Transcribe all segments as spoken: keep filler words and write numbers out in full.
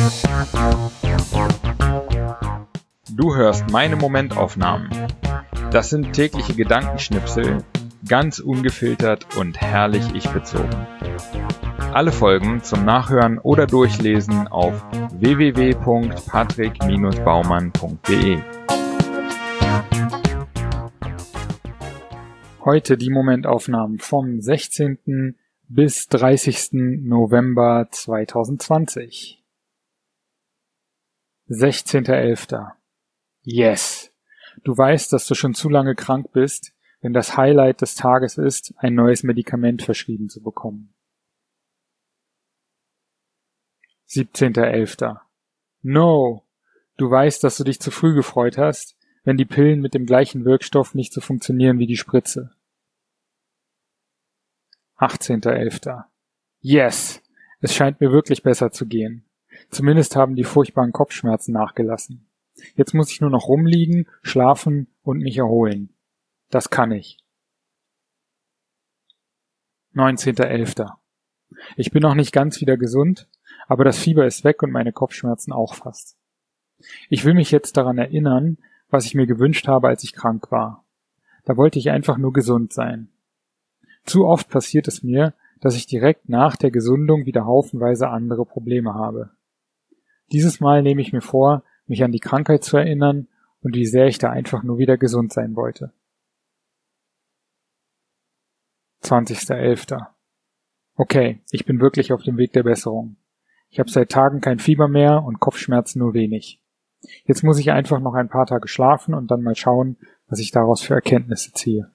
Du hörst meine Momentaufnahmen. Das sind tägliche Gedankenschnipsel, ganz ungefiltert und herrlich ich-bezogen. Alle Folgen zum Nachhören oder Durchlesen auf w w w punkt patrick Bindestrich baumann punkt d e. Heute die Momentaufnahmen vom sechzehnten bis dreißigsten November zweitausendzwanzig. sechzehnter elfter Yes! Du weißt, dass du schon zu lange krank bist, wenn das Highlight des Tages ist, ein neues Medikament verschrieben zu bekommen. siebzehnter elfter No! Du weißt, dass du dich zu früh gefreut hast, wenn die Pillen mit dem gleichen Wirkstoff nicht so funktionieren wie die Spritze. achtzehnter elfter Yes! Es scheint mir wirklich besser zu gehen. Zumindest haben die furchtbaren Kopfschmerzen nachgelassen. Jetzt muss ich nur noch rumliegen, schlafen und mich erholen. Das kann ich. neunzehnter elfter Ich bin noch nicht ganz wieder gesund, aber das Fieber ist weg und meine Kopfschmerzen auch fast. Ich will mich jetzt daran erinnern, was ich mir gewünscht habe, als ich krank war. Da wollte ich einfach nur gesund sein. Zu oft passiert es mir, dass ich direkt nach der Gesundung wieder haufenweise andere Probleme habe. Dieses Mal nehme ich mir vor, mich an die Krankheit zu erinnern und wie sehr ich da einfach nur wieder gesund sein wollte. zwanzigster elfter Okay, ich bin wirklich auf dem Weg der Besserung. Ich habe seit Tagen kein Fieber mehr und Kopfschmerzen nur wenig. Jetzt muss ich einfach noch ein paar Tage schlafen und dann mal schauen, was ich daraus für Erkenntnisse ziehe.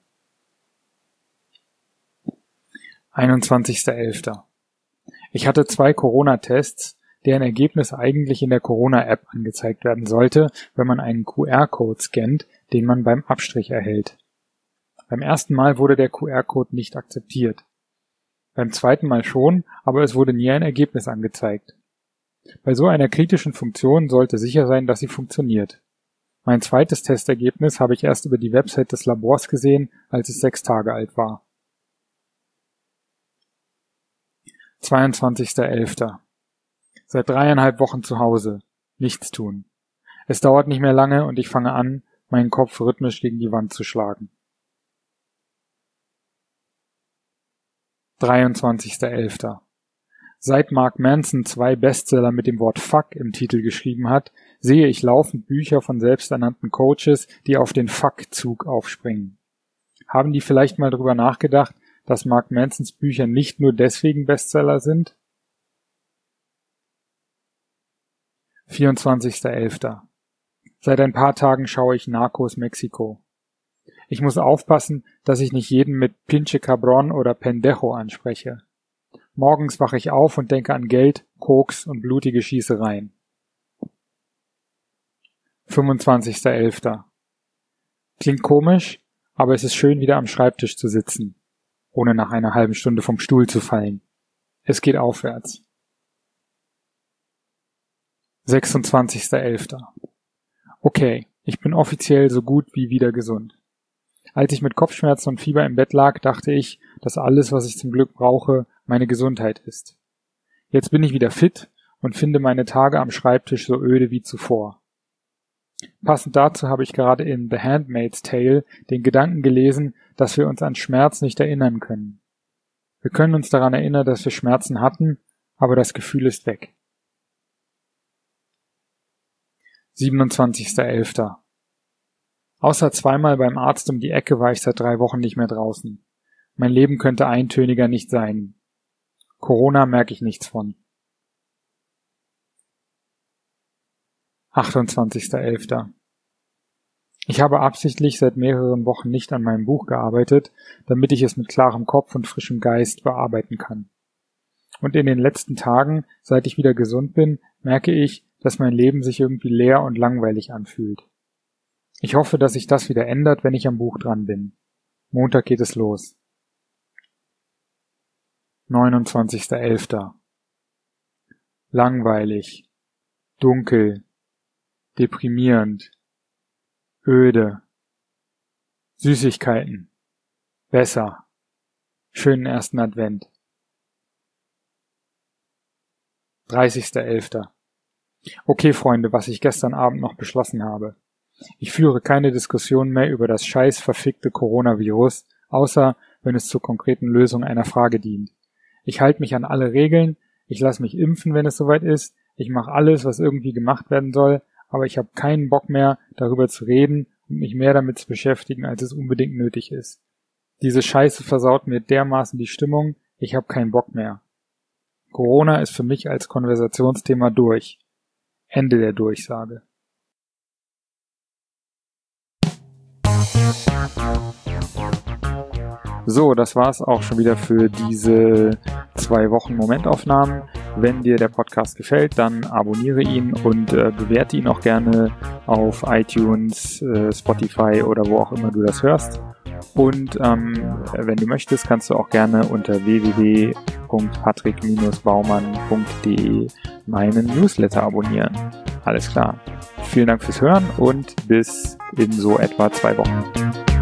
einundzwanzigster elfter Ich hatte zwei Corona-Tests, deren Ergebnis eigentlich in der Corona-App angezeigt werden sollte, wenn man einen Q R-Code scannt, den man beim Abstrich erhält. Beim ersten Mal wurde der Q R-Code nicht akzeptiert. Beim zweiten Mal schon, aber es wurde nie ein Ergebnis angezeigt. Bei so einer kritischen Funktion sollte sicher sein, dass sie funktioniert. Mein zweites Testergebnis habe ich erst über die Website des Labors gesehen, als es sechs Tage alt war. zweiundzwanzigster elfter Seit dreieinhalb Wochen zu Hause. Nichts tun. Es dauert nicht mehr lange und ich fange an, meinen Kopf rhythmisch gegen die Wand zu schlagen. dreiundzwanzigster elfter Seit Mark Manson zwei Bestseller mit dem Wort Fuck im Titel geschrieben hat, sehe ich laufend Bücher von selbsternannten Coaches, die auf den Fuck-Zug aufspringen. Haben die vielleicht mal drüber nachgedacht, dass Mark Mansons Bücher nicht nur deswegen Bestseller sind? vierundzwanzigster elfter Seit ein paar Tagen schaue ich Narcos Mexiko. Ich muss aufpassen, dass ich nicht jeden mit Pinche Cabron oder Pendejo anspreche. Morgens wache ich auf und denke an Geld, Koks und blutige Schießereien. fünfundzwanzigster elfter Klingt komisch, aber es ist schön, wieder am Schreibtisch zu sitzen, ohne nach einer halben Stunde vom Stuhl zu fallen. Es geht aufwärts. sechsundzwanzigster elfter Okay, ich bin offiziell so gut wie wieder gesund. Als ich mit Kopfschmerzen und Fieber im Bett lag, dachte ich, dass alles, was ich zum Glück brauche, meine Gesundheit ist. Jetzt bin ich wieder fit und finde meine Tage am Schreibtisch so öde wie zuvor. Passend dazu habe ich gerade in The Handmaid's Tale den Gedanken gelesen, dass wir uns an Schmerz nicht erinnern können. Wir können uns daran erinnern, dass wir Schmerzen hatten, aber das Gefühl ist weg. siebenundzwanzigster elfter Außer zweimal beim Arzt um die Ecke war ich seit drei Wochen nicht mehr draußen. Mein Leben könnte eintöniger nicht sein. Corona merke ich nichts von. achtundzwanzigster elfter Ich habe absichtlich seit mehreren Wochen nicht an meinem Buch gearbeitet, damit ich es mit klarem Kopf und frischem Geist bearbeiten kann. Und in den letzten Tagen, seit ich wieder gesund bin, merke ich, dass mein Leben sich irgendwie leer und langweilig anfühlt. Ich hoffe, dass sich das wieder ändert, wenn ich am Buch dran bin. Montag geht es los. neunundzwanzigster elfter Langweilig, dunkel, deprimierend, öde, Süßigkeiten, besser, schönen ersten Advent. dreißigster elfter Okay, Freunde, was ich gestern Abend noch beschlossen habe. Ich führe keine Diskussion mehr über das scheiß verfickte Coronavirus, außer wenn es zur konkreten Lösung einer Frage dient. Ich halte mich an alle Regeln, ich lasse mich impfen, wenn es soweit ist, ich mache alles, was irgendwie gemacht werden soll, aber ich habe keinen Bock mehr, darüber zu reden und mich mehr damit zu beschäftigen, als es unbedingt nötig ist. Diese Scheiße versaut mir dermaßen die Stimmung, ich habe keinen Bock mehr. Corona ist für mich als Konversationsthema durch. Ende der Durchsage. So, das war's auch schon wieder für diese zwei Wochen Momentaufnahmen. Wenn dir der Podcast gefällt, dann abonniere ihn und äh, bewerte ihn auch gerne auf iTunes, äh, Spotify oder wo auch immer du das hörst. Und ähm, wenn du möchtest, kannst du auch gerne unter w w w punkt patrick Bindestrich baumann punkt d e meinen Newsletter abonnieren. Alles klar. Vielen Dank fürs Hören und bis in so etwa zwei Wochen.